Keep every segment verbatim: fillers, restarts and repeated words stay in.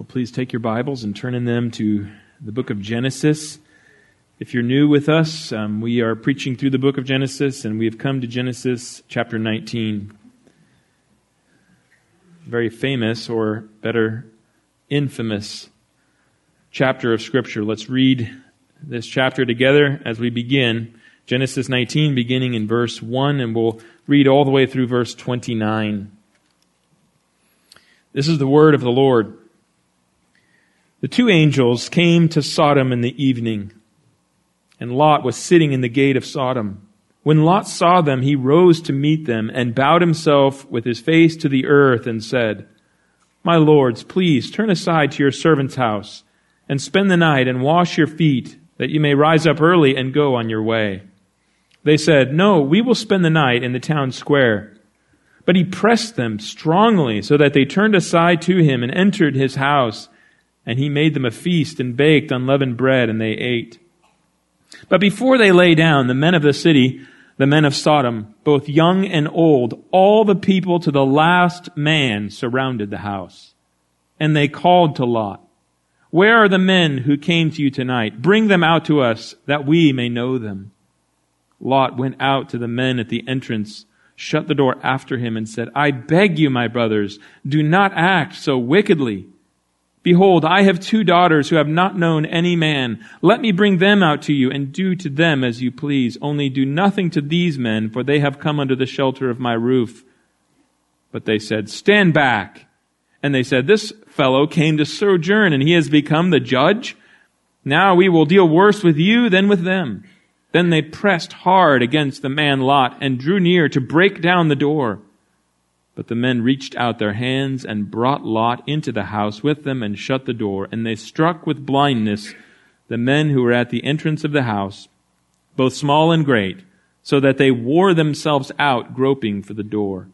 Well, please take your Bibles and turn in them to the book of Genesis. If you're new with us, um, we are preaching through the book of Genesis, and we have come to Genesis chapter nineteen. Very famous, or better, infamous chapter of Scripture. Let's read this chapter together as we begin. Genesis nineteen, beginning in verse one, and we'll read all the way through verse twenty-nine. This is the word of the Lord. The two angels came to Sodom in the evening, and Lot was sitting in the gate of Sodom. When Lot saw them, he rose to meet them and bowed himself with his face to the earth and said, "My lords, please turn aside to your servant's house and spend the night and wash your feet, that you may rise up early and go on your way." They said, "No, we will spend the night in the town square." But he pressed them strongly so that they turned aside to him and entered his house. And he made them a feast and baked unleavened bread, and they ate. But before they lay down, the men of the city, the men of Sodom, both young and old, all the people to the last man surrounded the house. And they called to Lot, "Where are the men who came to you tonight? Bring them out to us, that we may know them." Lot went out to the men at the entrance, shut the door after him, and said, "I beg you, my brothers, do not act so wickedly. Behold, I have two daughters who have not known any man. Let me bring them out to you, and do to them as you please. Only do nothing to these men, for they have come under the shelter of my roof." But they said, "Stand back." And they said, "This fellow came to sojourn, and he has become the judge. Now we will deal worse with you than with them." Then they pressed hard against the man Lot, and drew near to break down the door. But the men reached out their hands and brought Lot into the house with them and shut the door. And they struck with blindness the men who were at the entrance of the house, both small and great, so that they wore themselves out groping for the door.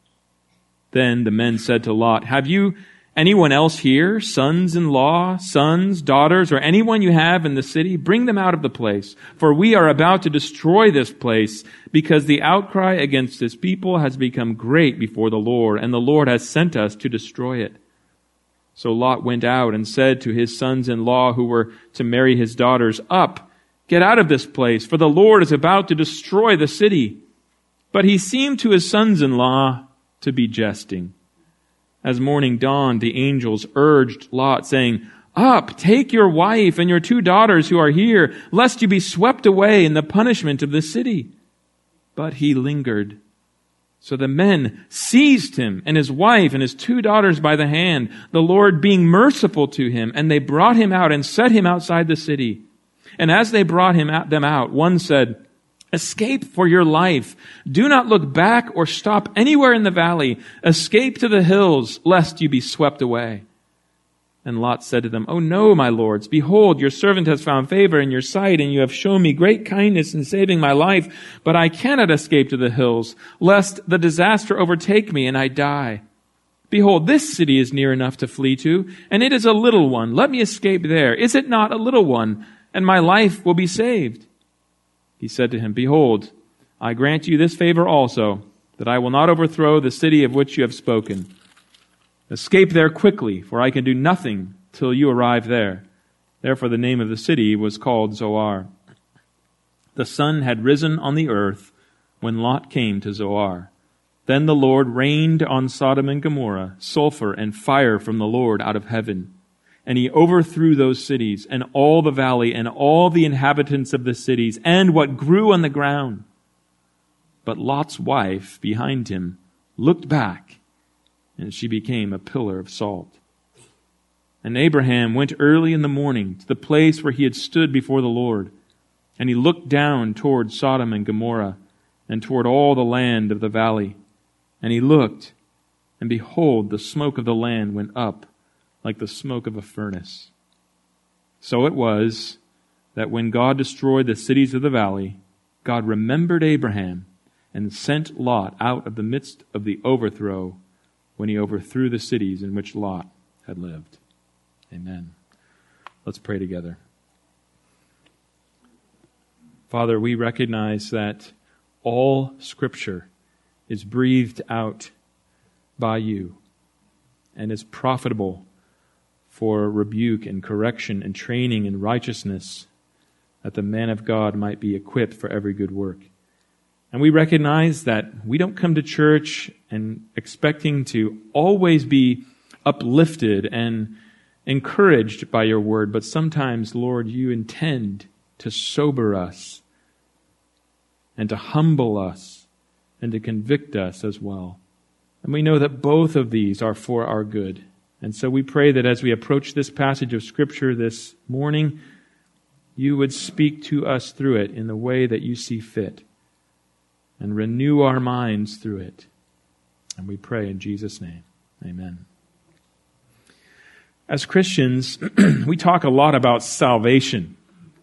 Then the men said to Lot, "Have you anyone else here, sons-in-law, sons, daughters, or anyone you have in the city? Bring them out of the place, for we are about to destroy this place, because the outcry against this people has become great before the Lord, and the Lord has sent us to destroy it." So Lot went out and said to his sons-in-law who were to marry his daughters, "Up, get out of this place, for the Lord is about to destroy the city." But he seemed to his sons-in-law to be jesting. As morning dawned, the angels urged Lot, saying, "Up, take your wife and your two daughters who are here, lest you be swept away in the punishment of the city." But he lingered. So the men seized him and his wife and his two daughters by the hand, the Lord being merciful to him, and they brought him out and set him outside the city. And as they brought him out, them out, one said, "Escape for your life. Do not look back or stop anywhere in the valley. Escape to the hills, lest you be swept away." And Lot said to them, "Oh no, my lords, behold, your servant has found favor in your sight, and you have shown me great kindness in saving my life. But I cannot escape to the hills, lest the disaster overtake me and I die. Behold, this city is near enough to flee to, and it is a little one. Let me escape there. Is it not a little one? And my life will be saved." He said to him, "Behold, I grant you this favor also, that I will not overthrow the city of which you have spoken. Escape there quickly, for I can do nothing till you arrive there." Therefore the name of the city was called Zoar. The sun had risen on the earth when Lot came to Zoar. Then the Lord rained on Sodom and Gomorrah sulfur and fire from the Lord out of heaven. And he overthrew those cities, and all the valley, and all the inhabitants of the cities, and what grew on the ground. But Lot's wife behind him looked back, and she became a pillar of salt. And Abraham went early in the morning to the place where he had stood before the Lord. And he looked down toward Sodom and Gomorrah, and toward all the land of the valley. And he looked, and behold, the smoke of the land went up like the smoke of a furnace. So it was that when God destroyed the cities of the valley, God remembered Abraham and sent Lot out of the midst of the overthrow when he overthrew the cities in which Lot had lived. Amen. Let's pray together. Father, we recognize that all Scripture is breathed out by you and is profitable for rebuke and correction and training in righteousness, that the man of God might be equipped for every good work. And we recognize that we don't come to church and expecting to always be uplifted and encouraged by your word, but sometimes, Lord, you intend to sober us and to humble us and to convict us as well. And we know that both of these are for our good. And so we pray that as we approach this passage of Scripture this morning, you would speak to us through it in the way that you see fit and renew our minds through it. And we pray in Jesus' name. Amen. As Christians, we talk a lot about salvation.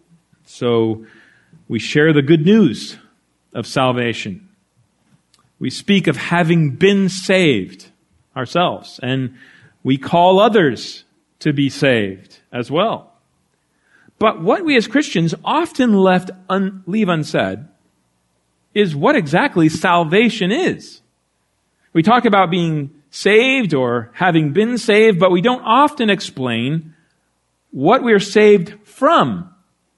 So we share the good news of salvation. We speak of having been saved ourselves, and we call others to be saved as well. But what we as Christians often left un- leave unsaid is what exactly salvation is. We talk about being saved or having been saved, but we don't often explain what we are saved from.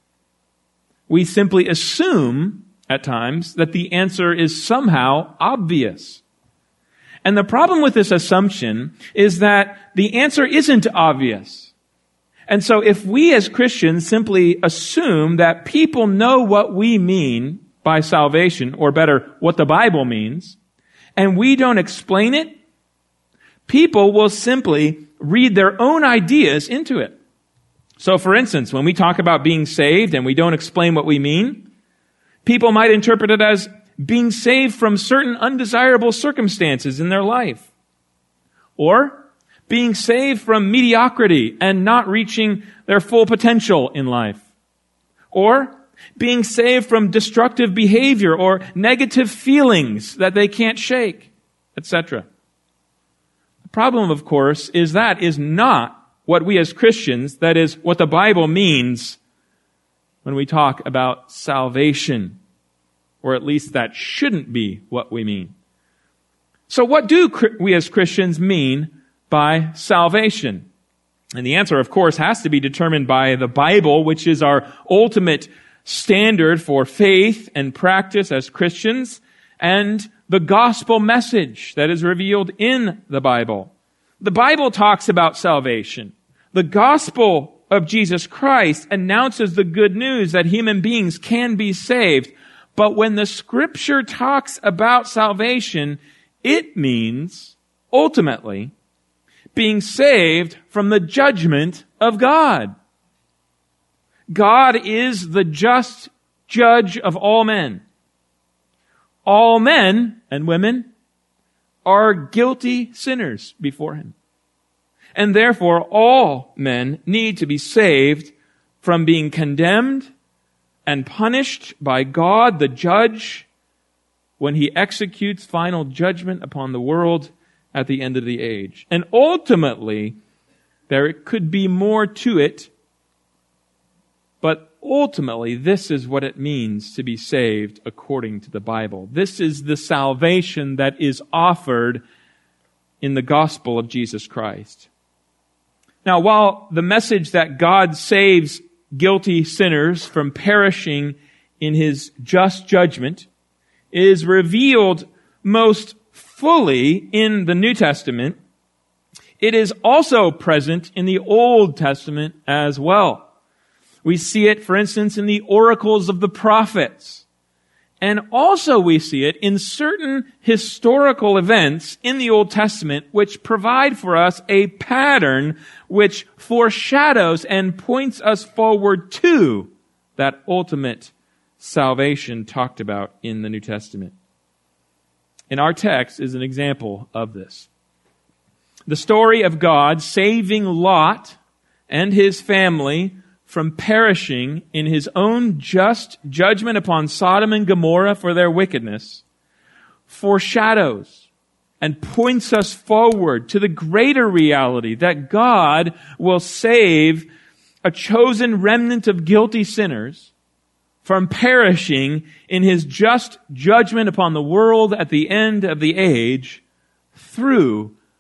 We simply assume at times that the answer is somehow obvious. And the problem with this assumption is that the answer isn't obvious. And so if we as Christians simply assume that people know what we mean by salvation, or better, what the Bible means, and we don't explain it, people will simply read their own ideas into it. So for instance, when we talk about being saved and we don't explain what we mean, people might interpret it as being saved from certain undesirable circumstances in their life, or being saved from mediocrity and not reaching their full potential in life, or being saved from destructive behavior or negative feelings that they can't shake, et cetera. The problem, of course, is that is not what we as Christians, that is what the Bible means when we talk about salvation. Or at least that shouldn't be what we mean. So what do we as Christians mean by salvation? And the answer, of course, has to be determined by the Bible, which is our ultimate standard for faith and practice as Christians, and the gospel message that is revealed in the Bible. The Bible talks about salvation. The gospel of Jesus Christ announces the good news that human beings can be saved. But when the Scripture talks about salvation, it means, ultimately, being saved from the judgment of God. God is the just judge of all men. All men and women are guilty sinners before Him. And therefore, all men need to be saved from being condemned and punished by God, the judge, when He executes final judgment upon the world at the end of the age. And ultimately, there could be more to it, but ultimately, this is what it means to be saved according to the Bible. This is the salvation that is offered in the gospel of Jesus Christ. Now, while the message that God saves guilty sinners from perishing in His just judgment is revealed most fully in the New Testament, it is also present in the Old Testament as well. We see it, for instance, in the oracles of the prophets. And also we see it in certain historical events in the Old Testament which provide for us a pattern which foreshadows and points us forward to that ultimate salvation talked about in the New Testament. And our text is an example of this. The story of God saving Lot and his family from perishing in His own just judgment upon Sodom and Gomorrah for their wickedness, foreshadows and points us forward to the greater reality that God will save a chosen remnant of guilty sinners from perishing in His just judgment upon the world at the end of the age through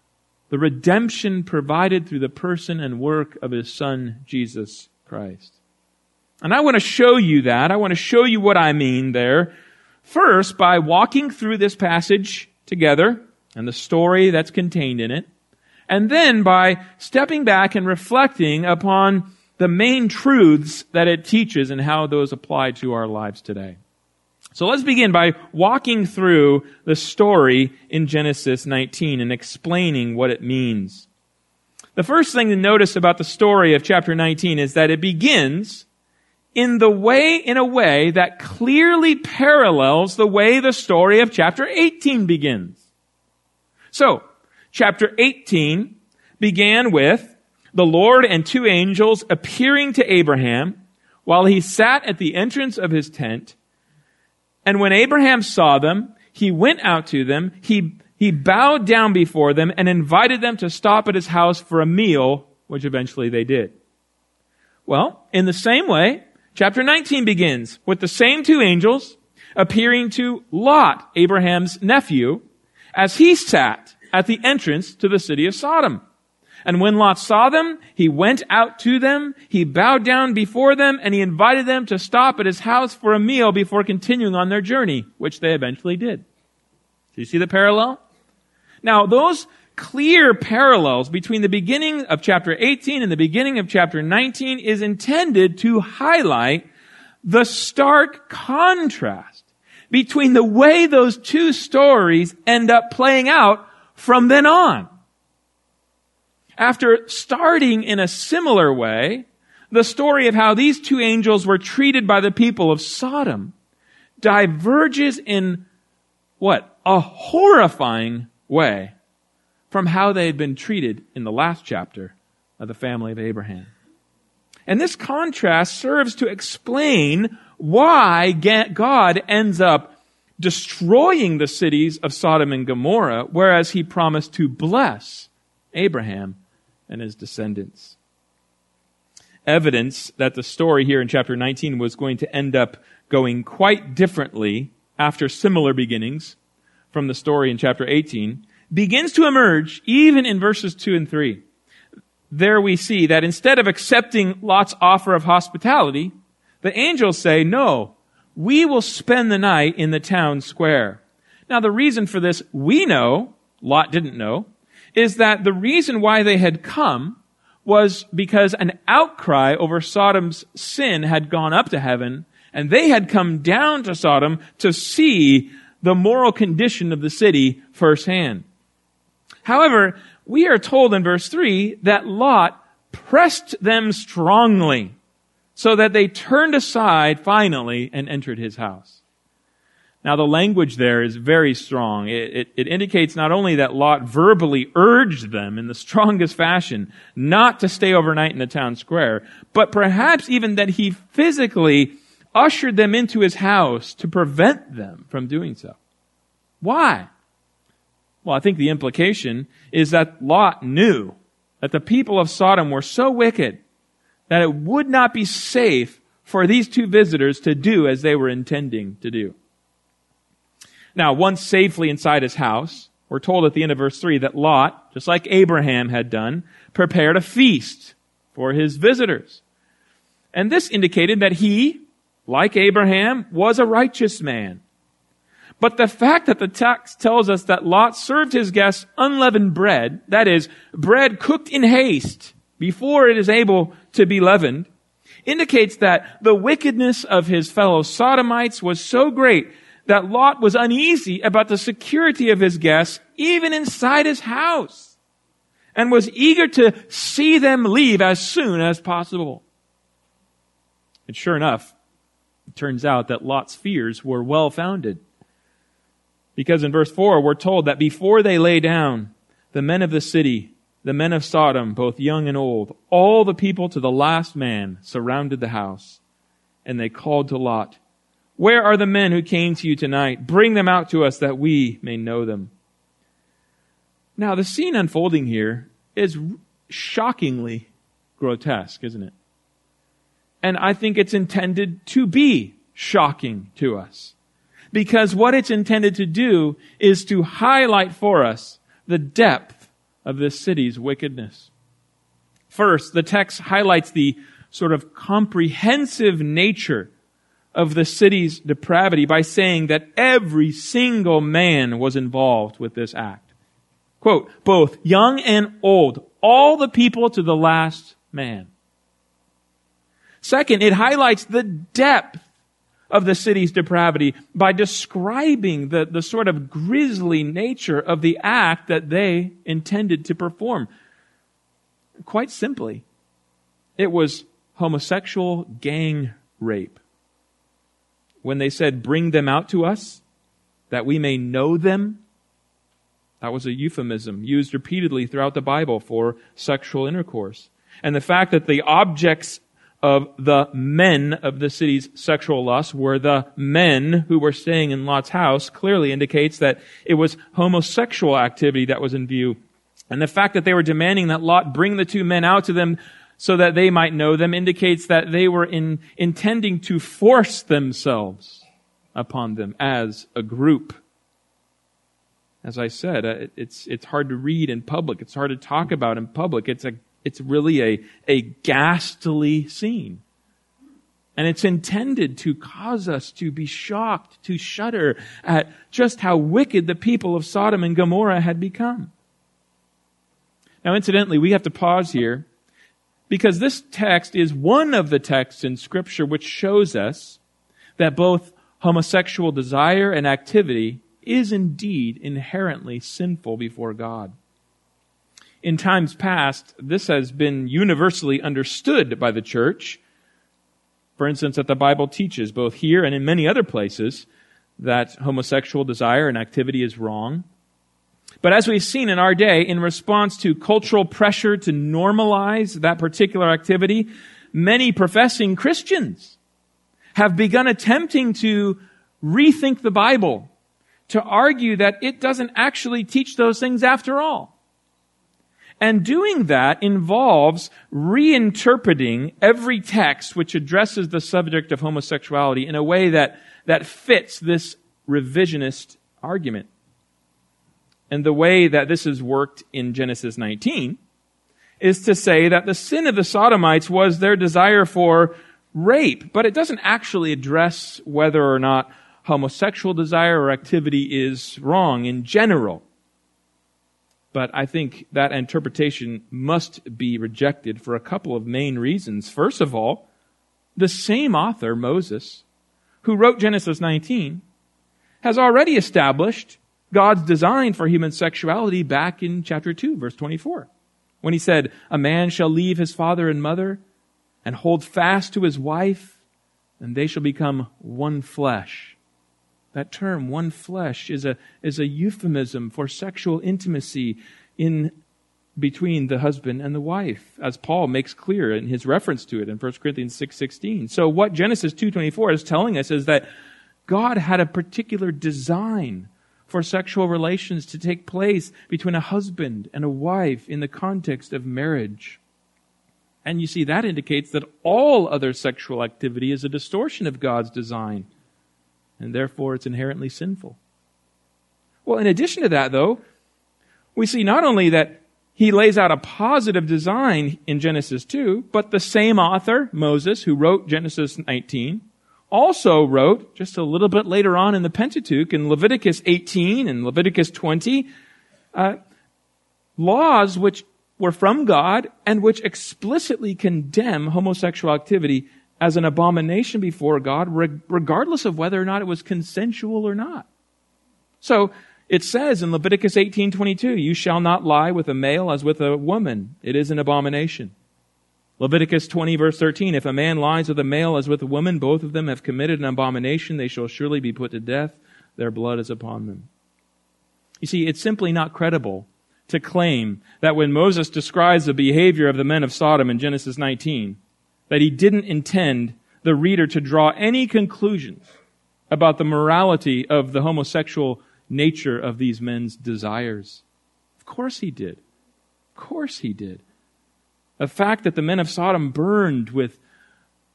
the redemption provided through the person and work of His Son, Jesus Christ. And I want to show you that. I want to show you what I mean there. First, by walking through this passage together and the story that's contained in it. And then by stepping back and reflecting upon the main truths that it teaches and how those apply to our lives today. So let's begin by walking through the story in Genesis nineteen and explaining what it means. The first thing to notice about the story of chapter nineteen is that it begins in the way, in a way that clearly parallels the way the story of chapter eighteen begins. So, chapter eighteen began with the Lord and two angels appearing to Abraham while he sat at the entrance of his tent. And when Abraham saw them, he went out to them, he, he bowed down before them and invited them to stop at his house for a meal, which eventually they did. Well, in the same way, chapter nineteen begins with the same two angels appearing to Lot, Abraham's nephew, as he sat at the entrance to the city of Sodom. And when Lot saw them, he went out to them, he bowed down before them, and he invited them to stop at his house for a meal before continuing on their journey, which they eventually did. Do you see the parallel? Now, those clear parallels between the beginning of chapter eighteen and the beginning of chapter nineteen is intended to highlight the stark contrast between the way those two stories end up playing out from then on. After starting in a similar way, the story of how these two angels were treated by the people of Sodom diverges in what? A horrifying way from how they had been treated in the last chapter of the family of Abraham. And this contrast serves to explain why God ends up destroying the cities of Sodom and Gomorrah, whereas He promised to bless Abraham and his descendants. Evidence that the story here in chapter nineteen was going to end up going quite differently after similar beginnings from the story in chapter eighteen begins to emerge even in verses two and three. There we see that instead of accepting Lot's offer of hospitality, the angels say, no, we will spend the night in the town square. Now the reason for this, we know, Lot didn't know, is that the reason why they had come was because an outcry over Sodom's sin had gone up to heaven, and they had come down to Sodom to see the moral condition of the city firsthand. However, we are told in verse three that Lot pressed them strongly so that they turned aside finally and entered his house. Now, the language there is very strong. It, it, it indicates not only that Lot verbally urged them in the strongest fashion not to stay overnight in the town square, but perhaps even that he physically ushered them into his house to prevent them from doing so. Why? Well, I think the implication is that Lot knew that the people of Sodom were so wicked that it would not be safe for these two visitors to do as they were intending to do. Now, once safely inside his house, we're told at the end of verse three that Lot, just like Abraham had done, prepared a feast for his visitors. And this indicated that he, like Abraham, was a righteous man. But the fact that the text tells us that Lot served his guests unleavened bread, that is, bread cooked in haste before it is able to be leavened, indicates that the wickedness of his fellow Sodomites was so great that Lot was uneasy about the security of his guests, even inside his house, and was eager to see them leave as soon as possible. And sure enough, it turns out that Lot's fears were well-founded. Because in verse four, we're told that before they lay down, the men of the city, the men of Sodom, both young and old, all the people to the last man surrounded the house, and they called to Lot, "Where are the men who came to you tonight? Bring them out to us that we may know them." Now, the scene unfolding here is shockingly grotesque, isn't it? And I think it's intended to be shocking to us. Because what it's intended to do is to highlight for us the depth of this city's wickedness. First, the text highlights the sort of comprehensive nature of the city's depravity by saying that every single man was involved with this act. Quote, both young and old, all the people to the last man. Second, it highlights the depth of the city's depravity by describing the, the sort of grisly nature of the act that they intended to perform. Quite simply, it was homosexual gang rape. When they said, bring them out to us, that we may know them, that was a euphemism used repeatedly throughout the Bible for sexual intercourse. And the fact that the objects of the men of the city's sexual lust were the men who were staying in Lot's house clearly indicates that it was homosexual activity that was in view. And the fact that they were demanding that Lot bring the two men out to them so that they might know them indicates that they were in, intending to force themselves upon them as a group. As I said, uh, it's it's hard to read in public. It's hard to talk about in public. It's a it's really a a ghastly scene. And it's intended to cause us to be shocked, to shudder at just how wicked the people of Sodom and Gomorrah had become. Now, incidentally, we have to pause here because this text is one of the texts in Scripture which shows us that both homosexual desire and activity is indeed inherently sinful before God. In times past, this has been universally understood by the church. For instance, that the Bible teaches, both here and in many other places, that homosexual desire and activity is wrong. But as we've seen in our day, in response to cultural pressure to normalize that particular activity, many professing Christians have begun attempting to rethink the Bible, to argue that it doesn't actually teach those things after all. And doing that involves reinterpreting every text which addresses the subject of homosexuality in a way that, that fits this revisionist argument. And the way that this is worked in Genesis nineteen is to say that the sin of the Sodomites was their desire for rape, but it doesn't actually address whether or not homosexual desire or activity is wrong in general. But I think that interpretation must be rejected for a couple of main reasons. First of all, the same author, Moses, who wrote Genesis nineteen, has already established God's design for human sexuality back in chapter two, verse twenty-four, when he said, "A man shall leave his father and mother and hold fast to his wife, and they shall become one flesh." That term, one flesh, is a, is a euphemism for sexual intimacy in between the husband and the wife, as Paul makes clear in his reference to it in First Corinthians six sixteen. So what Genesis two twenty-four is telling us is that God had a particular design for sexual relations to take place between a husband and a wife in the context of marriage. And you see, that indicates that all other sexual activity is a distortion of God's design, and therefore it's inherently sinful. Well, in addition to that, though, we see not only that he lays out a positive design in Genesis two, but the same author, Moses, who wrote Genesis nineteen, also wrote, just a little bit later on in the Pentateuch, in Leviticus eighteen and Leviticus twenty, uh, laws which were from God and which explicitly condemn homosexual activity as an abomination before God, regardless of whether or not it was consensual or not. So it says in Leviticus eighteen twenty-two, "You shall not lie with a male as with a woman. It is an abomination." Leviticus twenty verse thirteen, "If a man lies with a male as with a woman, both of them have committed an abomination. They shall surely be put to death. Their blood is upon them." You see, it's simply not credible to claim that when Moses describes the behavior of the men of Sodom in Genesis nineteen, that he didn't intend the reader to draw any conclusions about the morality of the homosexual nature of these men's desires. Of course he did. Of course he did. The fact that the men of Sodom burned with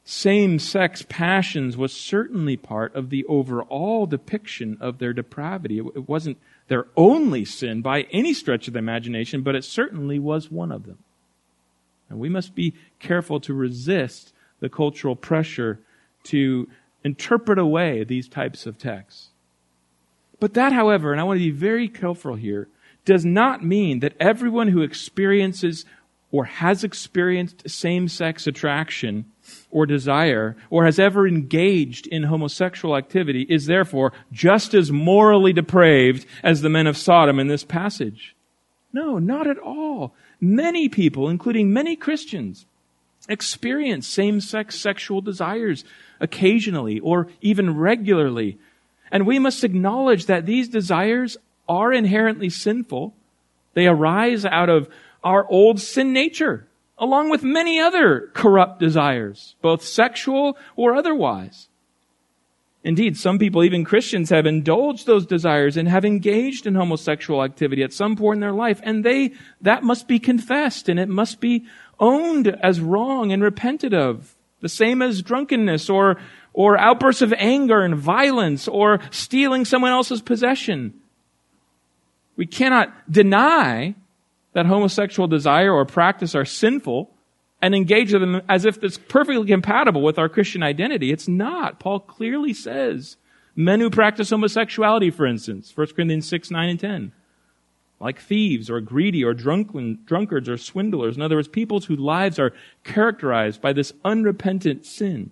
same-sex passions was certainly part of the overall depiction of their depravity. It wasn't their only sin by any stretch of the imagination, but it certainly was one of them. And we must be careful to resist the cultural pressure to interpret away these types of texts. But that, however, and I want to be very careful here, does not mean that everyone who experiences or has experienced same-sex attraction or desire or has ever engaged in homosexual activity is therefore just as morally depraved as the men of Sodom in this passage. No, not at all. Many people, including many Christians, experience same-sex sexual desires occasionally or even regularly. And we must acknowledge that these desires are inherently sinful. They arise out of our old sin nature, along with many other corrupt desires, both sexual or otherwise. Indeed, some people, even Christians, have indulged those desires and have engaged in homosexual activity at some point in their life, and they that must be confessed, and it must be owned as wrong and repented of. The same as drunkenness or or outbursts of anger and violence or stealing someone else's possession. We cannot deny that homosexual desire or practice are sinful and engage with them as if it's perfectly compatible with our Christian identity. It's not. Paul clearly says men who practice homosexuality, for instance, First Corinthians six, nine, and ten, like thieves or greedy or drunken, drunkards or swindlers. In other words, people whose lives are characterized by this unrepentant sin.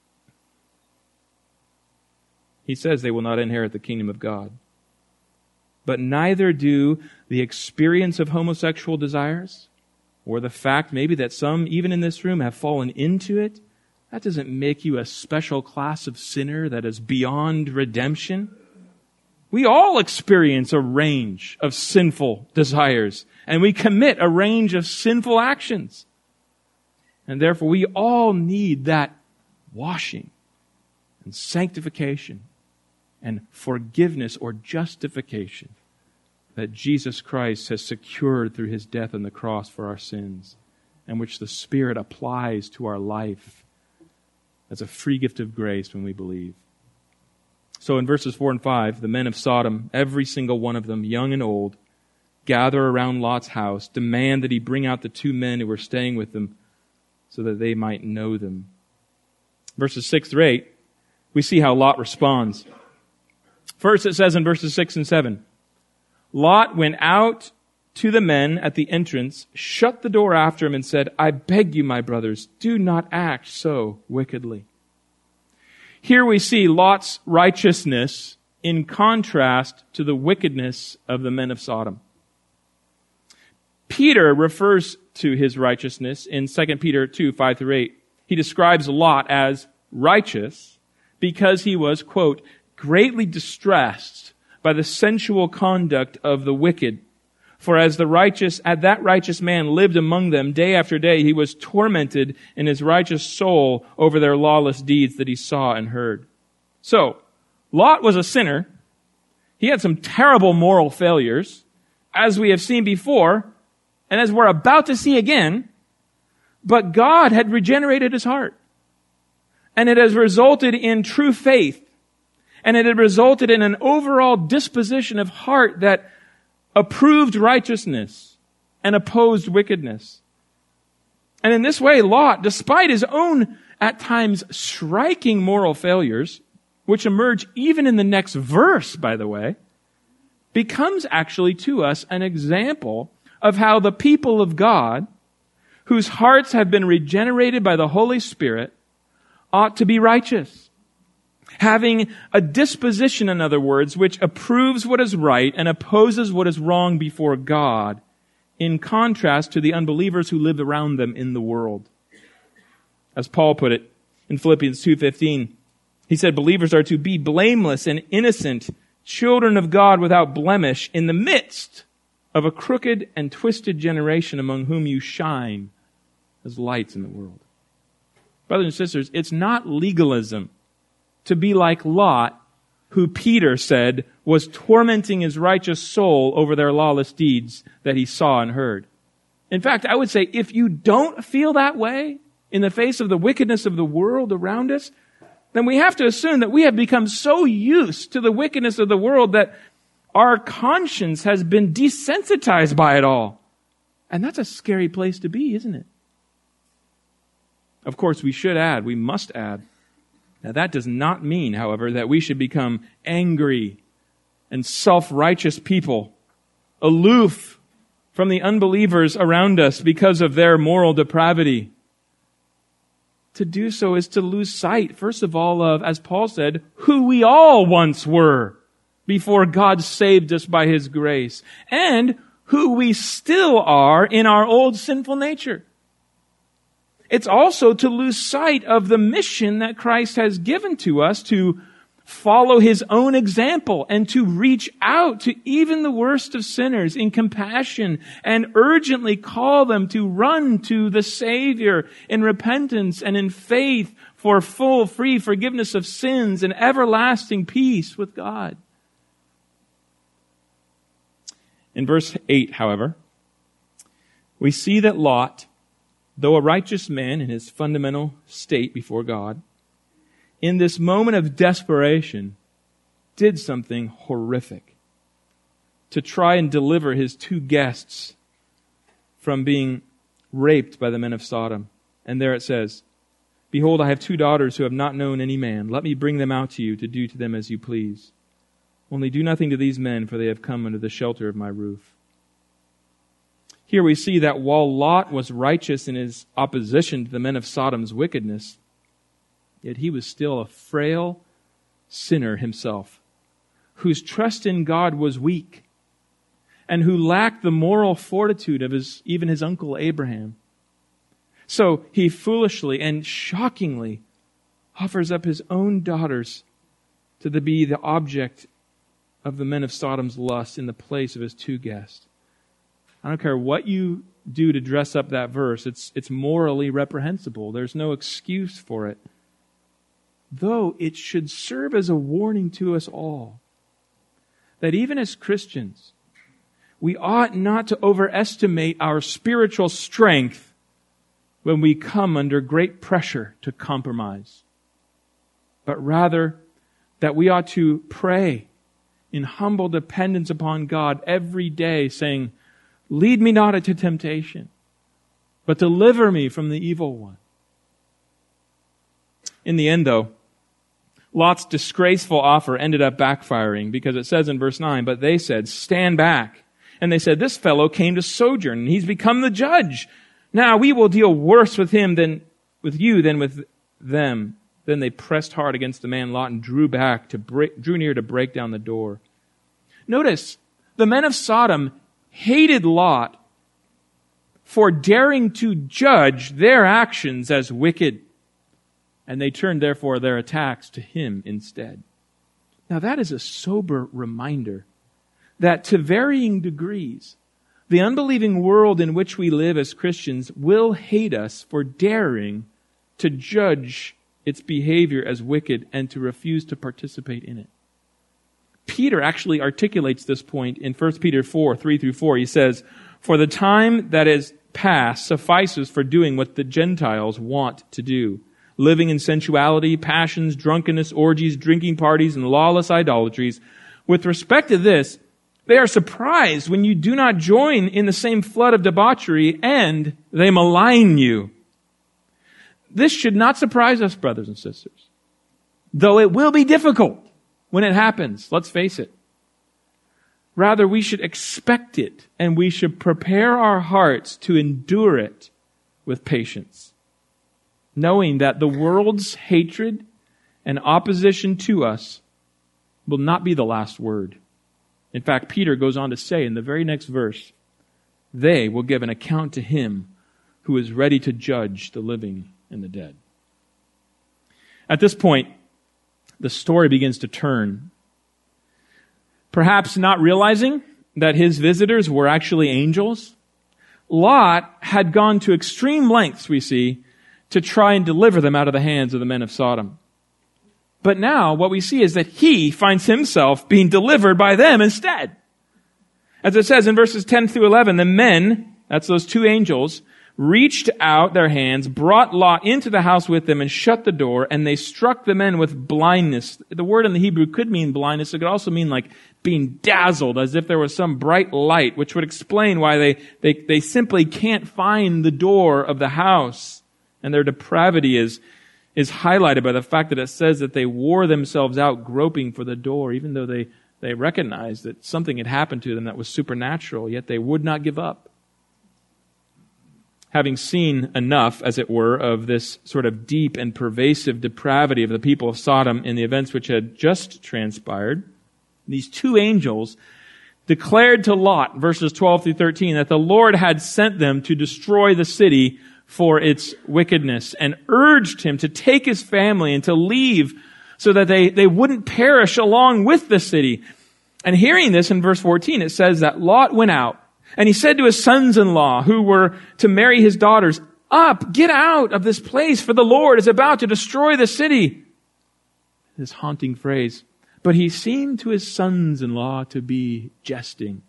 He says they will not inherit the kingdom of God. But neither do the experience of homosexual desires or the fact maybe that some, even in this room, have fallen into it. That doesn't make you a special class of sinner that is beyond redemption. We all experience a range of sinful desires, and we commit a range of sinful actions. And therefore, we all need that washing and sanctification and forgiveness or justification that Jesus Christ has secured through His death on the cross for our sins, and which the Spirit applies to our life as a free gift of grace when we believe. So in verses four and five, the men of Sodom, every single one of them, young and old, gather around Lot's house, demand that he bring out the two men who were staying with them so that they might know them. Verses six through eight, we see how Lot responds. First, it says in verses six and seven, Lot went out to the men at the entrance, shut the door after him, and said, I beg you, my brothers, do not act so wickedly. Here we see Lot's righteousness in contrast to the wickedness of the men of Sodom. Peter refers to his righteousness in Second Peter two, five through eight. He describes Lot as righteous because he was, quote, greatly distressed by the sensual conduct of the wicked. For as the righteous, as that righteous man lived among them day after day, he was tormented in his righteous soul over their lawless deeds that he saw and heard. So, Lot was a sinner. He had some terrible moral failures, as we have seen before, and as we're about to see again. But God had regenerated his heart. And it has resulted in true faith. And it had resulted in an overall disposition of heart that approved righteousness and opposed wickedness. And in this way, Lot, despite his own, at times, striking moral failures, which emerge even in the next verse, by the way, becomes actually to us an example of how the people of God, whose hearts have been regenerated by the Holy Spirit, ought to be righteous. Having a disposition, in other words, which approves what is right and opposes what is wrong before God, in contrast to the unbelievers who live around them in the world. As Paul put it in Philippians two fifteen, he said, believers are to be blameless and innocent, children of God without blemish, in the midst of a crooked and twisted generation among whom you shine as lights in the world. Brothers and sisters, it's not legalism to be like Lot, who Peter said was tormenting his righteous soul over their lawless deeds that he saw and heard. In fact, I would say if you don't feel that way, in the face of the wickedness of the world around us, then we have to assume that we have become so used to the wickedness of the world that our conscience has been desensitized by it all. And that's a scary place to be, isn't it? Of course, we should add, we must add. Now that does not mean, however, that we should become angry and self-righteous people, aloof from the unbelievers around us because of their moral depravity. To do so is to lose sight, first of all, of, as Paul said, who we all once were before God saved us by His grace, and who we still are in our old sinful nature. It's also to lose sight of the mission that Christ has given to us to follow His own example and to reach out to even the worst of sinners in compassion and urgently call them to run to the Savior in repentance and in faith for full, free forgiveness of sins and everlasting peace with God. In verse eight, however, we see that Lot, though a righteous man in his fundamental state before God, in this moment of desperation, did something horrific to try and deliver his two guests from being raped by the men of Sodom. And there it says, "Behold, I have two daughters who have not known any man. Let me bring them out to you to do to them as you please. Only do nothing to these men, for they have come under the shelter of my roof." Here we see that while Lot was righteous in his opposition to the men of Sodom's wickedness, yet he was still a frail sinner himself, whose trust in God was weak, and who lacked the moral fortitude of his, even his uncle Abraham. So he foolishly and shockingly offers up his own daughters to the, be the object of the men of Sodom's lust in the place of his two guests. I don't care what you do to dress up that verse, it's, it's morally reprehensible. There's no excuse for it. Though it should serve as a warning to us all that even as Christians, we ought not to overestimate our spiritual strength when we come under great pressure to compromise, but rather that we ought to pray in humble dependence upon God every day, saying, "Lead me not into temptation, but deliver me from the evil one." In the end, though, Lot's disgraceful offer ended up backfiring, because it says in verse nine, "But they said, 'Stand back.' And they said, 'This fellow came to sojourn, and he's become the judge. Now we will deal worse with him than with you than with them.' Then they pressed hard against the man Lot and drew back to break, drew near to break down the door." Notice, the men of Sodom hated Lot for daring to judge their actions as wicked, and they turned therefore their attacks to him instead. Now that is a sober reminder that to varying degrees, the unbelieving world in which we live as Christians will hate us for daring to judge its behavior as wicked and to refuse to participate in it. Peter actually articulates this point in First Peter four, three through four. He says, "For the time that is past suffices for doing what the Gentiles want to do, living in sensuality, passions, drunkenness, orgies, drinking parties, and lawless idolatries. With respect to this, they are surprised when you do not join in the same flood of debauchery, and they malign you." This should not surprise us, brothers and sisters, though it will be difficult when it happens. Let's face it. Rather, we should expect it, and we should prepare our hearts to endure it with patience, knowing that the world's hatred and opposition to us will not be the last word. In fact, Peter goes on to say in the very next verse, "They will give an account to him who is ready to judge the living and the dead." At this point, the story begins to turn. Perhaps not realizing that his visitors were actually angels, Lot had gone to extreme lengths, we see, to try and deliver them out of the hands of the men of Sodom. But now what we see is that he finds himself being delivered by them instead. As it says in verses ten through eleven, the men, that's those two angels, reached out their hands, brought Lot into the house with them, and shut the door, and they struck the men with blindness. The word in the Hebrew could mean blindness. It could also mean like being dazzled, as if there was some bright light, which would explain why they, they, they simply can't find the door of the house. And their depravity is, is highlighted by the fact that it says that they wore themselves out groping for the door, even though they, they recognized that something had happened to them that was supernatural, yet they would not give up. Having seen enough, as it were, of this sort of deep and pervasive depravity of the people of Sodom in the events which had just transpired, these two angels declared to Lot, verses twelve through thirteen, that the Lord had sent them to destroy the city for its wickedness, and urged him to take his family and to leave so that they, they wouldn't perish along with the city. And hearing this in verse fourteen, it says that Lot went out, and he said to his sons-in-law, who were to marry his daughters, "Up, get out of this place, for the Lord is about to destroy the city." This haunting phrase. But he seemed to his sons-in-law to be jesting.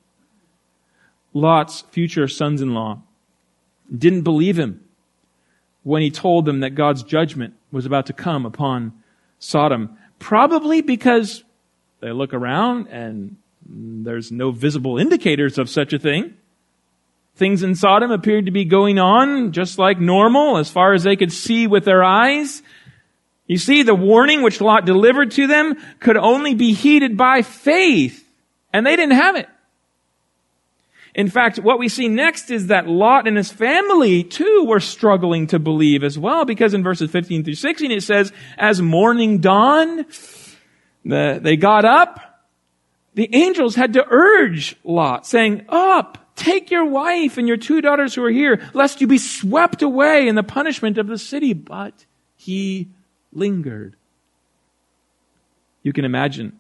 Lot's future sons-in-law didn't believe him when he told them that God's judgment was about to come upon Sodom. Probably because they look around and there's no visible indicators of such a thing. Things in Sodom appeared to be going on just like normal as far as they could see with their eyes. You see, the warning which Lot delivered to them could only be heeded by faith, and they didn't have it. In fact, what we see next is that Lot and his family too were struggling to believe as well, because in verses fifteen through sixteen it says, as morning dawned, the, they got up. The angels had to urge Lot, saying, "Up, take your wife and your two daughters who are here, lest you be swept away in the punishment of the city." But he lingered. You can imagine.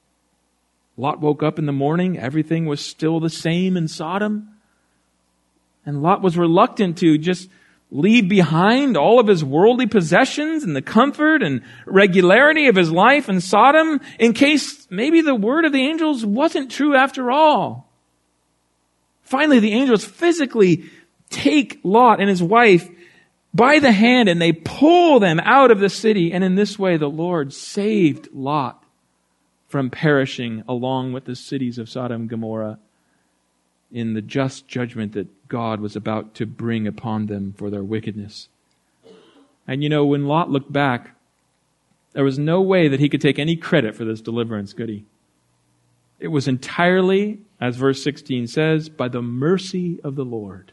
Lot woke up in the morning, everything was still the same in Sodom. And Lot was reluctant to just leave behind all of his worldly possessions and the comfort and regularity of his life in Sodom in case maybe the word of the angels wasn't true after all. Finally, the angels physically take Lot and his wife by the hand and they pull them out of the city. And in this way, the Lord saved Lot from perishing along with the cities of Sodom and Gomorrah in the just judgment that God was about to bring upon them for their wickedness. And you know, when Lot looked back, there was no way that he could take any credit for this deliverance, could he? It was entirely, as verse sixteen says, by the mercy of the Lord.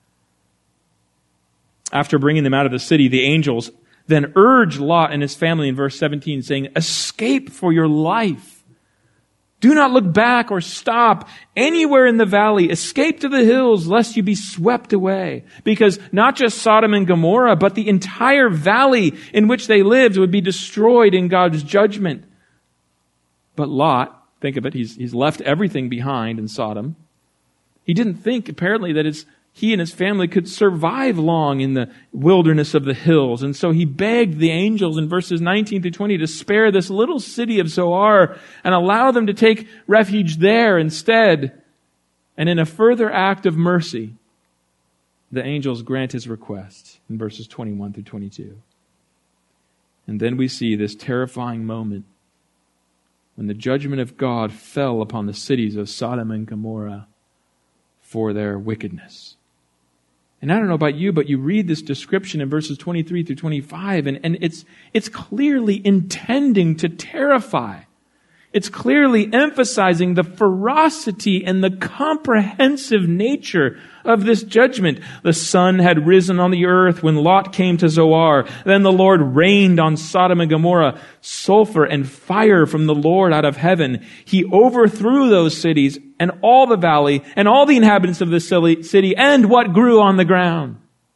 After bringing them out of the city, the angels then urged Lot and his family in verse seventeen, saying, "Escape for your life. Do not look back or stop anywhere in the valley. Escape to the hills, lest you be swept away." Because not just Sodom and Gomorrah, but the entire valley in which they lived would be destroyed in God's judgment. But Lot, think of it, he's, he's left everything behind in Sodom. He didn't think, apparently, that his he and his family could survive long in the wilderness of the hills. And so he begged the angels in verses nineteen through twenty to spare this little city of Zoar and allow them to take refuge there instead. And in a further act of mercy, the angels grant his request in verses twenty-one through twenty-two. And then we see this terrifying moment when the judgment of God fell upon the cities of Sodom and Gomorrah for their wickedness. And I don't know about you, but you read this description in verses twenty-three through twenty-five, and, and it's, it's clearly intending to terrify. It's clearly emphasizing the ferocity and the comprehensive nature of this judgment. The sun had risen on the earth when Lot came to Zoar. Then the Lord rained on Sodom and Gomorrah sulfur and fire from the Lord out of heaven. He overthrew those cities and all the valley and all the inhabitants of the city and what grew on the ground.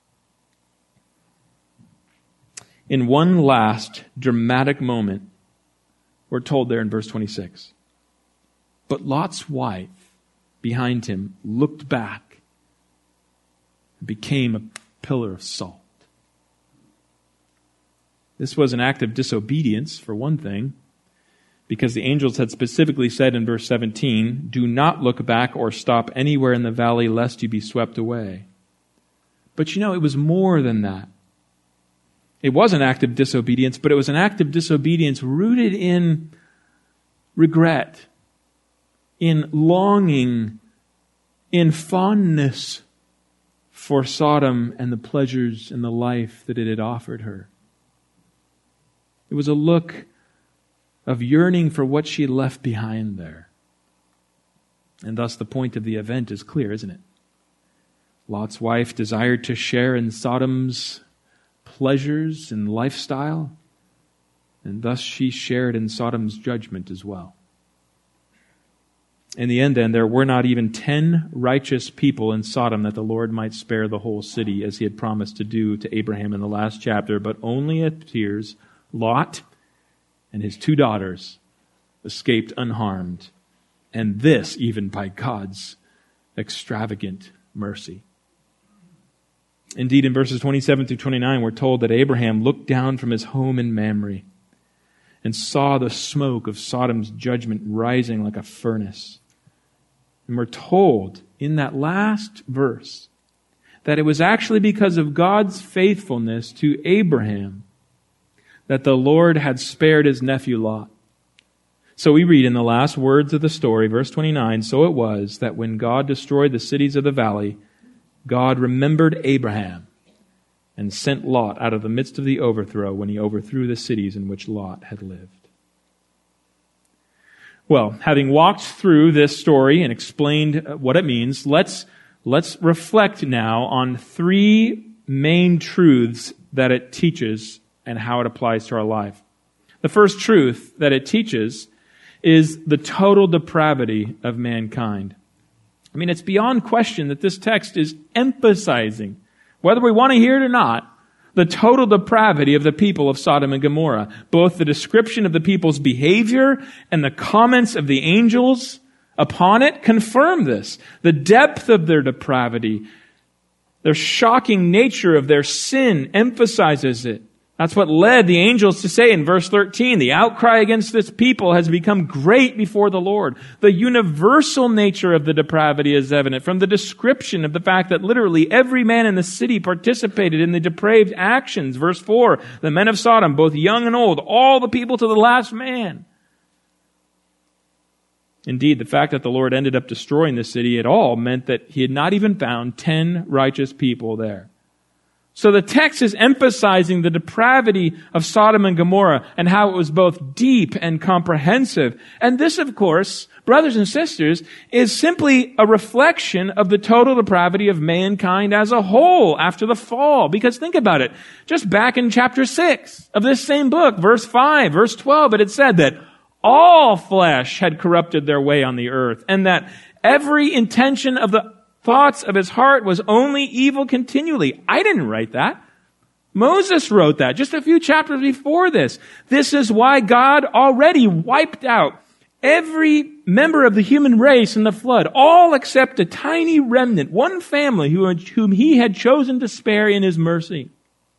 In one last dramatic moment, we're told there in verse twenty-six, but Lot's wife behind him looked back and became a pillar of salt. This was an act of disobedience, for one thing, because the angels had specifically said in verse seventeen, "Do not look back or stop anywhere in the valley lest you be swept away." But you know, it was more than that. It was an act of disobedience, but it was an act of disobedience rooted in regret, in longing, in fondness for Sodom and the pleasures and the life that it had offered her. It was a look of yearning for what she left behind there. And thus the point of the event is clear, isn't it? Lot's wife desired to share in Sodom's pleasures and lifestyle, and thus she shared in Sodom's judgment as well. In the end, then, there were not even ten righteous people in Sodom that the Lord might spare the whole city, as He had promised to do to Abraham in the last chapter, but only it appears Lot and his two daughters escaped unharmed, and this even by God's extravagant mercy. Indeed, in verses twenty-seven through twenty-nine, we're told that Abraham looked down from his home in Mamre and saw the smoke of Sodom's judgment rising like a furnace. And we're told in that last verse that it was actually because of God's faithfulness to Abraham that the Lord had spared his nephew Lot. So we read in the last words of the story, verse twenty-nine, "So it was that when God destroyed the cities of the valley, God remembered Abraham and sent Lot out of the midst of the overthrow when He overthrew the cities in which Lot had lived." Well, having walked through this story and explained what it means, let's, let's reflect now on three main truths that it teaches and how it applies to our life. The first truth that it teaches is the total depravity of mankind. I mean, it's beyond question that this text is emphasizing, whether we want to hear it or not, the total depravity of the people of Sodom and Gomorrah. Both the description of the people's behavior and the comments of the angels upon it confirm this. The depth of their depravity, their shocking nature of their sin emphasizes it. That's what led the angels to say in verse thirteen, the outcry against this people has become great before the Lord. The universal nature of the depravity is evident from the description of the fact that literally every man in the city participated in the depraved actions. Verse four, the men of Sodom, both young and old, all the people to the last man. Indeed, the fact that the Lord ended up destroying the city at all meant that He had not even found ten righteous people there. So the text is emphasizing the depravity of Sodom and Gomorrah and how it was both deep and comprehensive. And this, of course, brothers and sisters, is simply a reflection of the total depravity of mankind as a whole after the fall. Because think about it. Just back in chapter six of this same book, verse five, verse twelve, it had said that all flesh had corrupted their way on the earth, and that every intention of the thoughts of his heart was only evil continually. I didn't write that. Moses wrote that just a few chapters before this. This is why God already wiped out every member of the human race in the flood, all except a tiny remnant, one family who, whom He had chosen to spare in His mercy.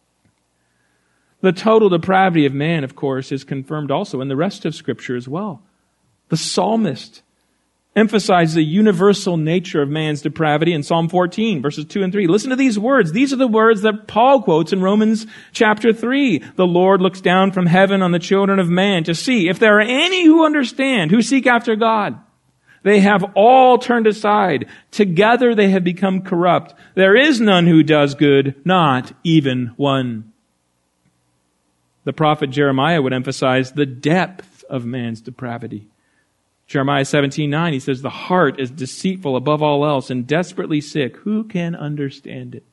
The total depravity of man, of course, is confirmed also in the rest of Scripture as well. The psalmist emphasize the universal nature of man's depravity in Psalm fourteen, verses two and three. Listen to these words. These are the words that Paul quotes in Romans chapter three. The Lord looks down from heaven on the children of man to see if there are any who understand, who seek after God. They have all turned aside. Together they have become corrupt. There is none who does good, not even one. The prophet Jeremiah would emphasize the depth of man's depravity. Jeremiah seventeen nine, he says, the heart is deceitful above all else and desperately sick. Who can understand it?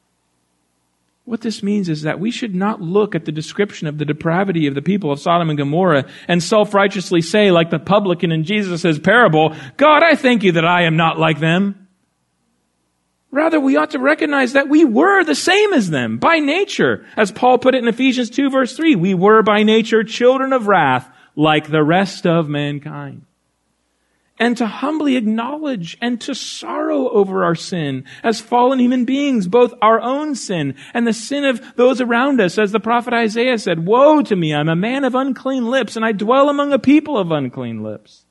What this means is that we should not look at the description of the depravity of the people of Sodom and Gomorrah and self-righteously say, like the publican in Jesus' parable, God, I thank you that I am not like them. Rather, we ought to recognize that we were the same as them by nature. As Paul put it in Ephesians two verse three, we were by nature children of wrath like the rest of mankind. And to humbly acknowledge and to sorrow over our sin as fallen human beings, both our own sin and the sin of those around us. As the prophet Isaiah said, woe to me, I'm a man of unclean lips, and I dwell among a people of unclean lips.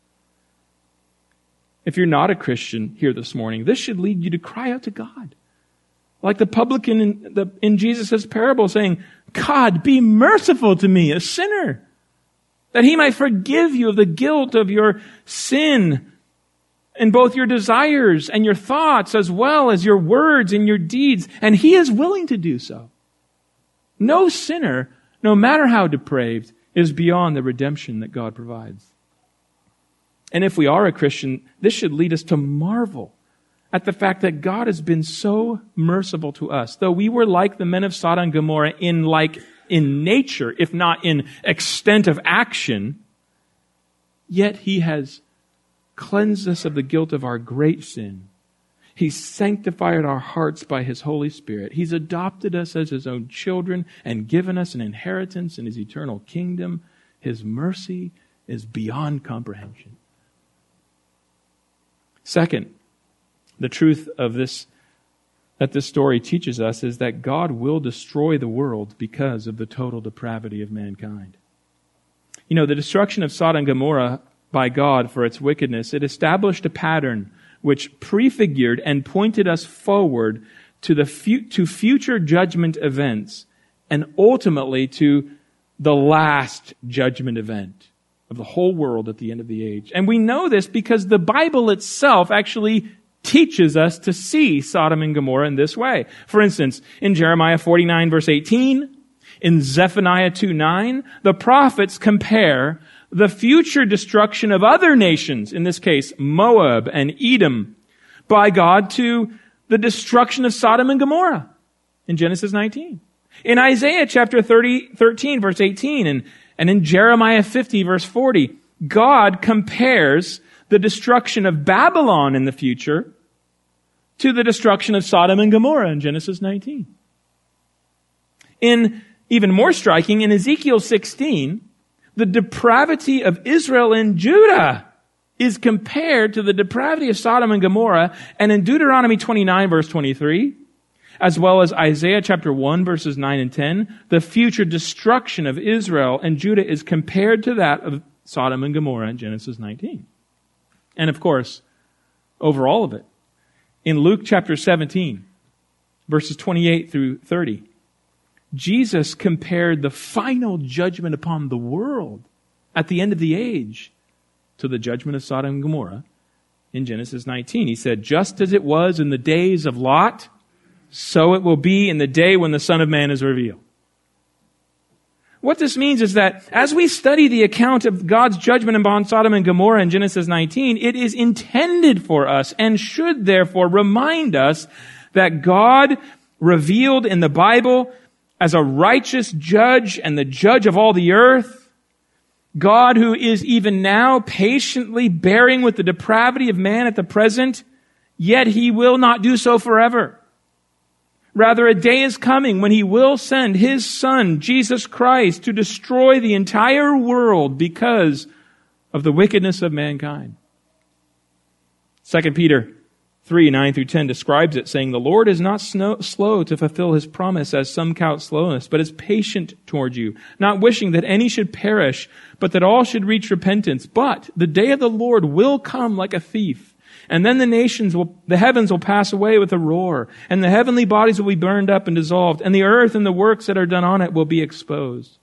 If you're not a Christian here this morning, this should lead you to cry out to God. like the publican in, the, in Jesus' parable, saying, God, be merciful to me, a sinner, that he might forgive you of the guilt of your sin in both your desires and your thoughts, as well as your words and your deeds. And he is willing to do so. No sinner, no matter how depraved, is beyond the redemption that God provides. And if we are a Christian, this should lead us to marvel at the fact that God has been so merciful to us. Though we were like the men of Sodom and Gomorrah in like in nature, if not in extent of action, yet he has cleansed us of the guilt of our great sin. He's sanctified our hearts by his Holy Spirit. He's adopted us as his own children and given us an inheritance in his eternal kingdom. His mercy is beyond comprehension. Second, the truth of this, that this story teaches us, is that God will destroy the world because of the total depravity of mankind. You know, the destruction of Sodom and Gomorrah by God for its wickedness, it established a pattern which prefigured and pointed us forward to the fu- to future judgment events, and ultimately to the last judgment event of the whole world at the end of the age. And we know this because the Bible itself actually teaches us to see Sodom and Gomorrah in this way. For instance, in Jeremiah forty-nine verse eighteen, in Zephaniah two nine, the prophets compare the future destruction of other nations, in this case Moab and Edom, by God to the destruction of Sodom and Gomorrah in Genesis nineteen. In Isaiah chapter thirty, thirteen verse eighteen and, and in Jeremiah fifty verse forty, God compares the destruction of Babylon in the future to the destruction of Sodom and Gomorrah in Genesis nineteen. In even more striking, in Ezekiel sixteen, the depravity of Israel and Judah is compared to the depravity of Sodom and Gomorrah. And in Deuteronomy twenty-nine verse twenty-three, as well as Isaiah chapter one verses nine and ten, the future destruction of Israel and Judah is compared to that of Sodom and Gomorrah in Genesis nineteen. And of course, over all of it, in Luke chapter seventeen, verses twenty-eight through thirty, Jesus compared the final judgment upon the world at the end of the age to the judgment of Sodom and Gomorrah in Genesis nineteen. He said, just as it was in the days of Lot, so it will be in the day when the Son of Man is revealed. What this means is that as we study the account of God's judgment upon Sodom and Gomorrah in Genesis nineteen, it is intended for us and should therefore remind us that God revealed in the Bible as a righteous judge and the judge of all the earth, God who is even now patiently bearing with the depravity of man at the present, yet he will not do so forever. Rather, a day is coming when he will send his Son, Jesus Christ, to destroy the entire world because of the wickedness of mankind. Second Peter three, nine through ten describes it, saying, the Lord is not snow, slow to fulfill his promise, as some count slowness, but is patient toward you, not wishing that any should perish, but that all should reach repentance. But the day of the Lord will come like a thief, and then the nations will, the heavens will pass away with a roar, and the heavenly bodies will be burned up and dissolved, and the earth and the works that are done on it will be exposed.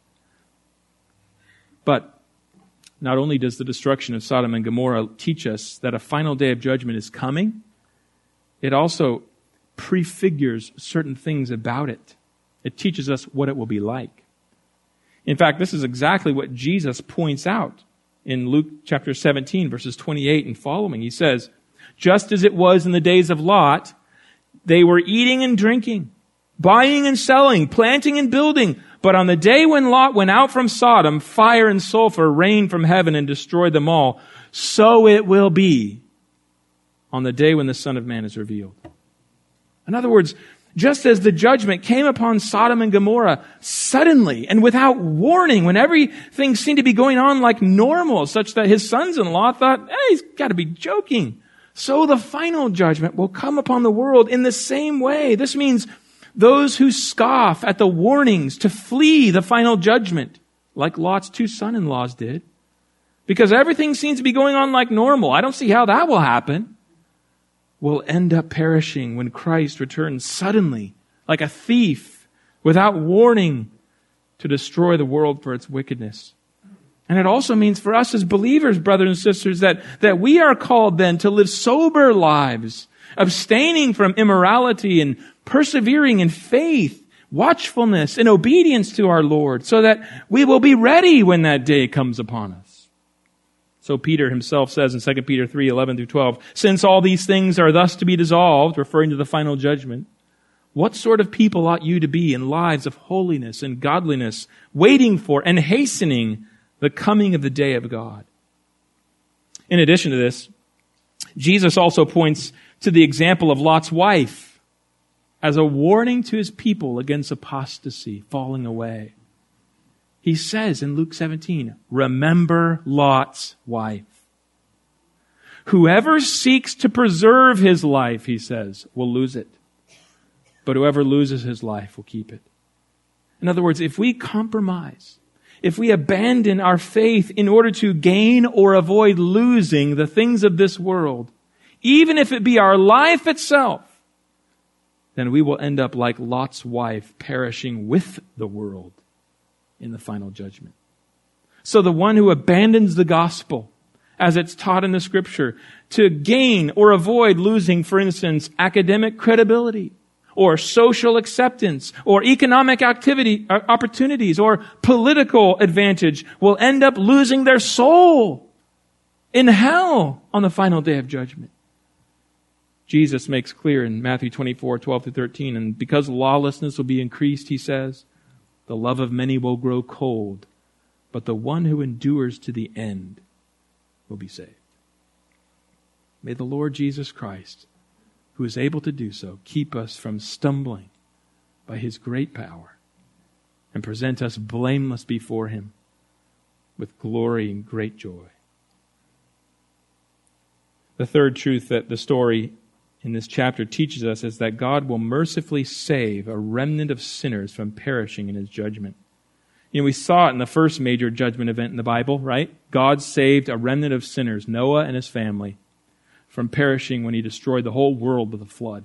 But not only does the destruction of Sodom and Gomorrah teach us that a final day of judgment is coming, it also prefigures certain things about it. It teaches us what it will be like. In fact, this is exactly what Jesus points out in Luke chapter seventeen, verses twenty-eight and following. He says, just as it was in the days of Lot, they were eating and drinking, buying and selling, planting and building. But on the day when Lot went out from Sodom, fire and sulfur rained from heaven and destroyed them all. So it will be on the day when the Son of Man is revealed. In other words, just as the judgment came upon Sodom and Gomorrah suddenly and without warning, when everything seemed to be going on like normal, such that his sons-in-law thought, hey, he's got to be joking. So the final judgment will come upon the world in the same way. This means those who scoff at the warnings to flee the final judgment, like Lot's two son-in-laws did, because everything seems to be going on like normal. I don't see how that will happen. will end up perishing when Christ returns suddenly, like a thief, without warning, to destroy the world for its wickedness. And it also means for us as believers, brothers and sisters, that, that we are called then to live sober lives, abstaining from immorality and persevering in faith, watchfulness, and obedience to our Lord, so that we will be ready when that day comes upon us. So Peter himself says in Second Peter three, eleven through twelve, since all these things are thus to be dissolved, referring to the final judgment, what sort of people ought you to be in lives of holiness and godliness, waiting for and hastening the coming of the day of God? In addition to this, Jesus also points to the example of Lot's wife as a warning to his people against apostasy, falling away. He says in Luke seventeen, remember Lot's wife. Whoever seeks to preserve his life, he says, will lose it. But whoever loses his life will keep it. In other words, if we compromise, if we abandon our faith in order to gain or avoid losing the things of this world, even if it be our life itself, then we will end up like Lot's wife, perishing with the world in the final judgment. So the one who abandons the gospel, as it's taught in the scripture, to gain or avoid losing, for instance, academic credibility, or social acceptance, or economic activity, uh, opportunities, or political advantage, will end up losing their soul in hell on the final day of judgment. Jesus makes clear in Matthew twenty-four, twelve to thirteen, and because lawlessness will be increased, he says, the love of many will grow cold, but the one who endures to the end will be saved. May the Lord Jesus Christ, who is able to do so, keep us from stumbling by his great power and present us blameless before him with glory and great joy. The third truth that the story in this chapter teaches us is that God will mercifully save a remnant of sinners from perishing in his judgment. You know, we saw it in the first major judgment event in the Bible, right? God saved a remnant of sinners, Noah and his family, from perishing when he destroyed the whole world with a flood.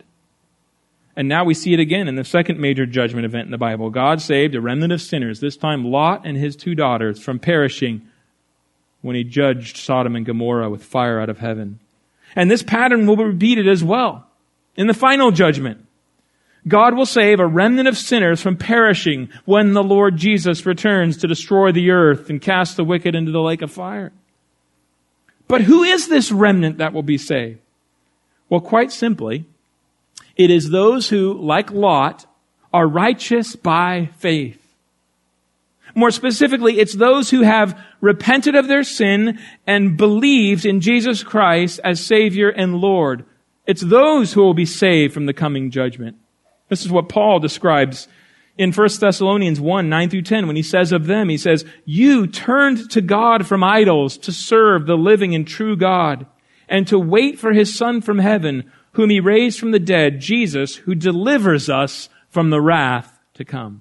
And now we see it again in the second major judgment event in the Bible. God saved a remnant of sinners, this time Lot and his two daughters, from perishing when he judged Sodom and Gomorrah with fire out of heaven. And this pattern will be repeated as well in the final judgment. God will save a remnant of sinners from perishing when the Lord Jesus returns to destroy the earth and cast the wicked into the lake of fire. But who is this remnant that will be saved? Well, quite simply, it is those who, like Lot, are righteous by faith. More specifically, it's those who have repented of their sin and believed in Jesus Christ as Savior and Lord. It's those who will be saved from the coming judgment. This is what Paul describes in First Thessalonians one, nine through ten, when he says of them, he says, you turned to God from idols to serve the living and true God, and to wait for his Son from heaven, whom he raised from the dead, Jesus, who delivers us from the wrath to come.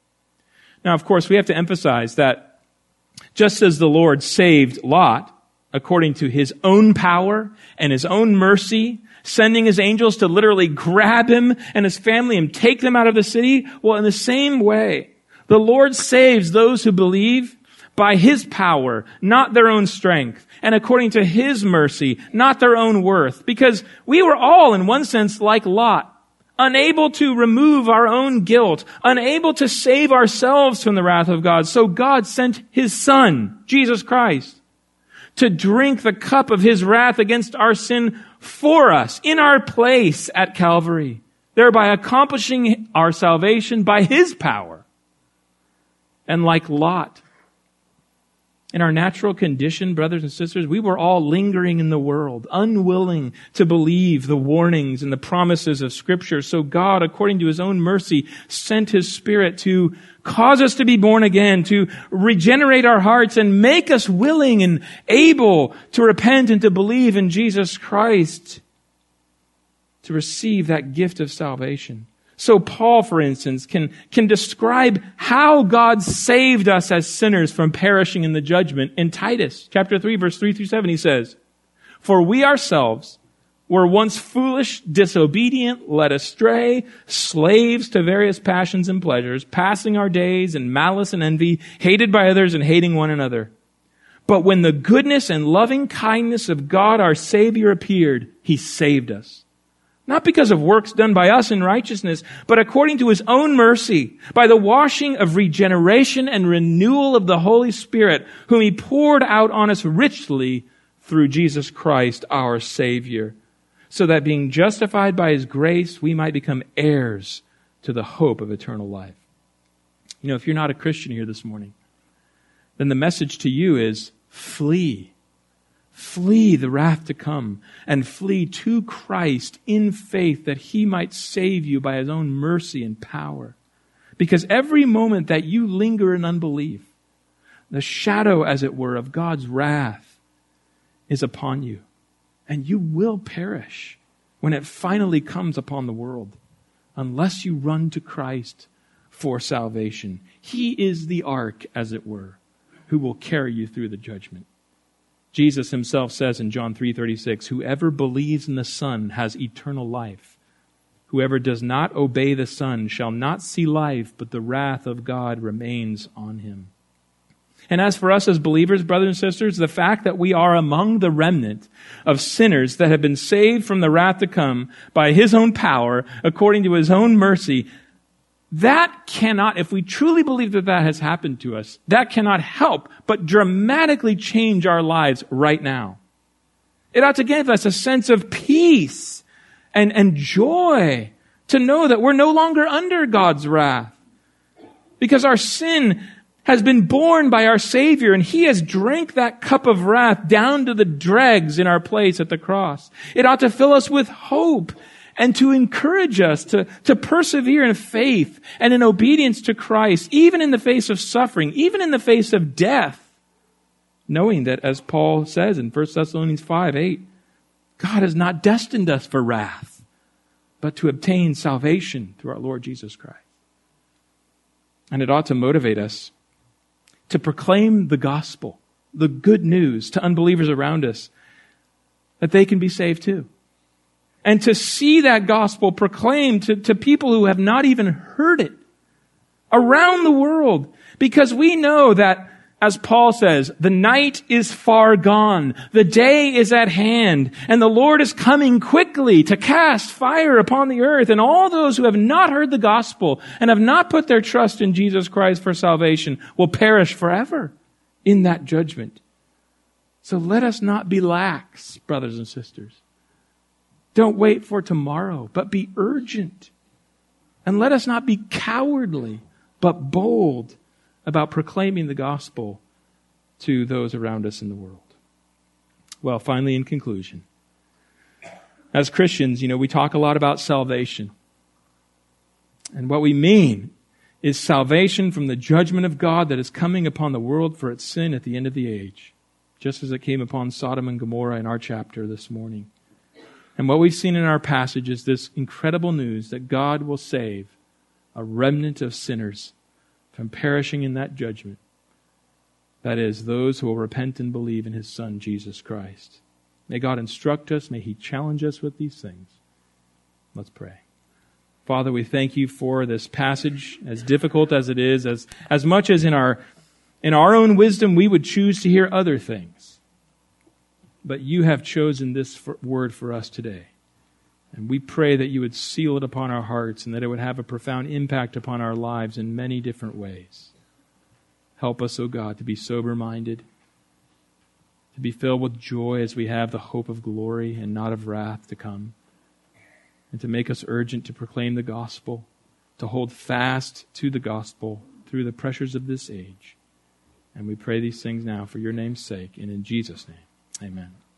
Now, of course, we have to emphasize that just as the Lord saved Lot, according to his own power and his own mercy, sending his angels to literally grab him and his family and take them out of the city, well, in the same way, the Lord saves those who believe by his power, not their own strength, and according to his mercy, not their own worth, because we were all, in one sense, like Lot, unable to remove our own guilt, unable to save ourselves from the wrath of God. So God sent his Son, Jesus Christ, to drink the cup of his wrath against our sin for us, in our place at Calvary, thereby accomplishing our salvation by his power. And like Lot, in our natural condition, brothers and sisters, we were all lingering in the world, unwilling to believe the warnings and the promises of Scripture. So God, according to his own mercy, sent his Spirit to cause us to be born again, to regenerate our hearts and make us willing and able to repent and to believe in Jesus Christ, to receive that gift of salvation. So Paul, for instance, can, can describe how God saved us as sinners from perishing in the judgment in Titus chapter three, verse three through seven. He says, for we ourselves were once foolish, disobedient, led astray, slaves to various passions and pleasures, passing our days in malice and envy, hated by others and hating one another. But when the goodness and loving kindness of God our Savior appeared, He saved us. Not because of works done by us in righteousness, but according to His own mercy, by the washing of regeneration and renewal of the Holy Spirit, whom He poured out on us richly through Jesus Christ our Savior, so that being justified by His grace, we might become heirs to the hope of eternal life. You know, if you're not a Christian here this morning, then the message to you is flee. Flee the wrath to come and flee to Christ in faith that He might save you by His own mercy and power. Because every moment that you linger in unbelief, the shadow, as it were, of God's wrath is upon you. And you will perish when it finally comes upon the world, unless you run to Christ for salvation. He is the ark, as it were, who will carry you through the judgment. Jesus Himself says in John three thirty-six, "Whoever believes in the Son has eternal life. Whoever does not obey the Son shall not see life, but the wrath of God remains on him." And as for us as believers, brothers and sisters, the fact that we are among the remnant of sinners that have been saved from the wrath to come by His own power, according to His own mercy, that cannot, if we truly believe that that has happened to us, that cannot help but dramatically change our lives right now. It ought to give us a sense of peace and, and joy to know that we're no longer under God's wrath, because our sin has been borne by our Savior, and He has drank that cup of wrath down to the dregs in our place at the cross. It ought to fill us with hope and to encourage us to, to persevere in faith and in obedience to Christ, even in the face of suffering, even in the face of death, knowing that, as Paul says in First Thessalonians five eight, God has not destined us for wrath, but to obtain salvation through our Lord Jesus Christ. And it ought to motivate us to proclaim the gospel, the good news, to unbelievers around us, that they can be saved too. And to see that gospel proclaimed to, to people who have not even heard it around the world. Because we know that, as Paul says, the night is far gone, the day is at hand, and the Lord is coming quickly to cast fire upon the earth. And all those who have not heard the gospel and have not put their trust in Jesus Christ for salvation will perish forever in that judgment. So let us not be lax, brothers and sisters. Don't wait for tomorrow, but be urgent. And let us not be cowardly, but bold about proclaiming the gospel to those around us in the world. Well, finally, in conclusion, as Christians, you know, we talk a lot about salvation. And what we mean is salvation from the judgment of God that is coming upon the world for its sin at the end of the age, just as it came upon Sodom and Gomorrah in our chapter this morning. And what we've seen in our passage is this incredible news that God will save a remnant of sinners from perishing in that judgment. That is, those who will repent and believe in His Son, Jesus Christ. May God instruct us. May He challenge us with these things. Let's pray. Father, we thank You for this passage, as difficult as it is, as, as much as in our, in our own wisdom we would choose to hear other things. But You have chosen this for, word for us today. And we pray that You would seal it upon our hearts and that it would have a profound impact upon our lives in many different ways. Help us, O God, to be sober-minded, to be filled with joy as we have the hope of glory and not of wrath to come, and to make us urgent to proclaim the gospel, to hold fast to the gospel through the pressures of this age. And we pray these things now for Your name's sake and in Jesus' name. Amen.